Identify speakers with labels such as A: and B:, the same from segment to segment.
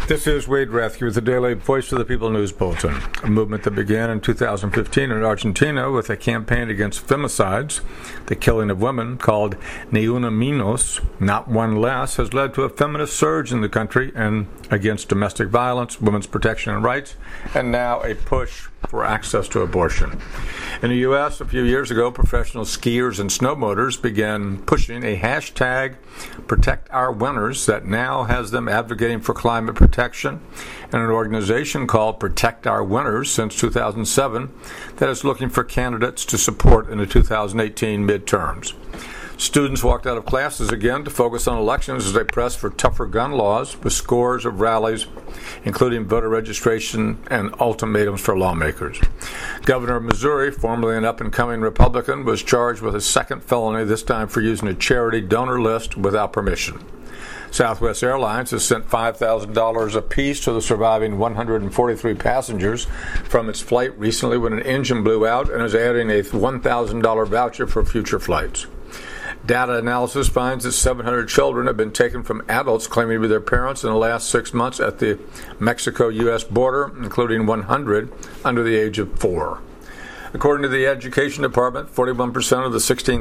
A: This is Wade Rathke with the Daily Voice of the People News Bulletin, a movement that began in 2015 in Argentina with a campaign against femicides. The killing of women, called Ni Una Menos, Not One Less, has led to a feminist surge in the country and against domestic violence, women's protection and rights, and now a push for access to abortion. In the U.S., a few years ago, professional skiers and snowboarders began pushing a hashtag Protect Our Winters that now has them advocating for climate protection, and an organization called Protect Our Winters since 2007 that is looking for candidates to support in the 2018 midterms. Students walked out of classes again to focus on elections as they pressed for tougher gun laws, with scores of rallies, including voter registration and ultimatums for lawmakers. Governor of Missouri, formerly an up-and-coming Republican, was charged with a second felony, this time for using a charity donor list without permission. Southwest Airlines has sent $5,000 apiece to the surviving 143 passengers from its flight recently when an engine blew out, and is adding a $1,000 voucher for future flights. Data analysis finds that 700 children have been taken from adults claiming to be their parents in the last 6 months at the Mexico-U.S. border, including 100 under the age of 4. According to the Education Department, 41% of the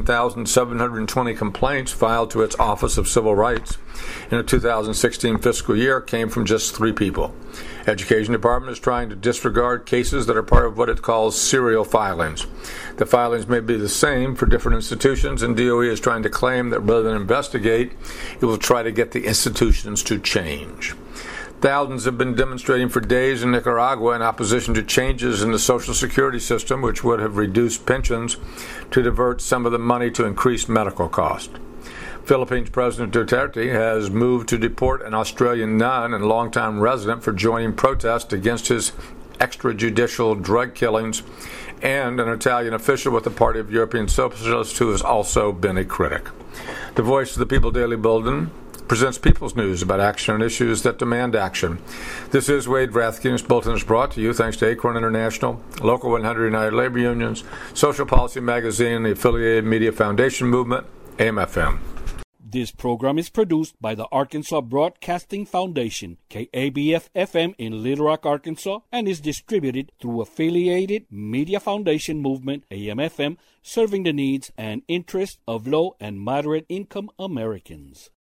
A: 16,720 complaints filed to its Office of Civil Rights in the 2016 fiscal year came from just 3 people. Education Department is trying to disregard cases that are part of what it calls serial filings. The filings may be the same for different institutions, and DOE is trying to claim that rather than investigate, it will try to get the institutions to change. Thousands have been demonstrating for days in Nicaragua in opposition to changes in the Social Security system, which would have reduced pensions to divert some of the money to increase medical costs. Philippines President Duterte has moved to deport an Australian nun and longtime resident for joining protests against his extrajudicial drug killings, and an Italian official with the Party of European Socialists who has also been a critic. The Voice of the People Daily Bulletin presents people's news about action on issues that demand action. This is Wade Rathke. This bulletin is brought to you thanks to Acorn International, Local 100 United Labor Unions, Social Policy Magazine, the Affiliated Media Foundation Movement, AM/FM.
B: This program is produced by the Arkansas Broadcasting Foundation, KABF-FM in Little Rock, Arkansas, and is distributed through Affiliated Media Foundation Movement, AM/FM, serving the needs and interests of low and moderate income Americans.